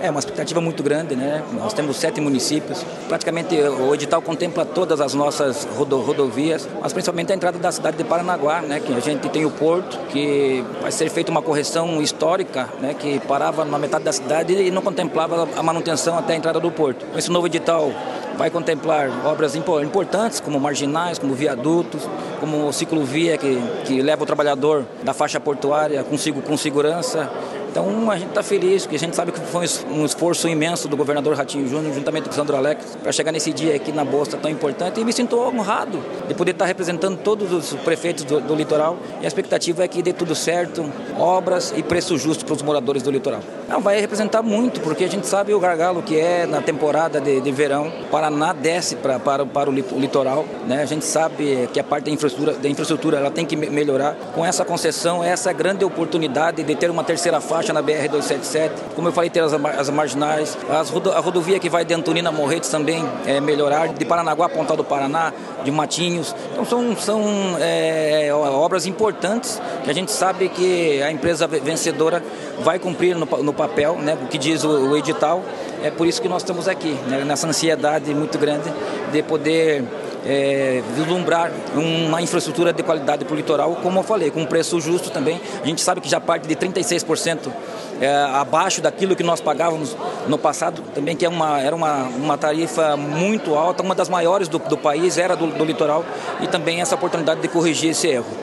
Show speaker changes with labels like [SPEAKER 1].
[SPEAKER 1] É uma expectativa muito grande, né? Nós temos 7 municípios. Praticamente o edital contempla todas as nossas rodovias, mas principalmente a entrada da cidade de Paranaguá, né? Que a gente tem o porto, que vai ser feita uma correção histórica, né? Que parava na metade da cidade e não contemplava a manutenção até a entrada do porto. Esse novo edital vai contemplar obras importantes, como marginais, como viadutos, como ciclovia que leva o trabalhador da faixa portuária com segurança. Então a gente está feliz, porque a gente sabe que foi um esforço imenso do governador Ratinho Júnior, juntamente com o Sandro Alex, para chegar nesse dia aqui na Bosta tão importante, e me sinto honrado de poder estar representando todos os prefeitos do litoral, e a expectativa é que dê tudo certo, obras e preço justo para os moradores do litoral. Não, vai representar muito, porque a gente sabe o gargalo que é na temporada de verão. Paraná desce para o litoral, né? A gente sabe que a parte da infraestrutura ela tem que melhorar. Com essa concessão, essa grande oportunidade de ter uma terceira faixa na BR-277, como eu falei, ter as marginais, a rodovia que vai de Antonina a Morretes também melhorar, de Paranaguá a Pontal do Paraná, de Matinhos. Então são obras importantes que a gente sabe que a empresa vencedora vai cumprir no papel, né, o que diz o edital. É por isso que nós estamos aqui, né, nessa ansiedade muito grande de poder vislumbrar uma infraestrutura de qualidade para o litoral, como eu falei, com um preço justo também. A gente sabe que já parte de 36% abaixo daquilo que nós pagávamos no passado, também que era uma tarifa muito alta, uma das maiores do país, era do litoral, e também essa oportunidade de corrigir esse erro.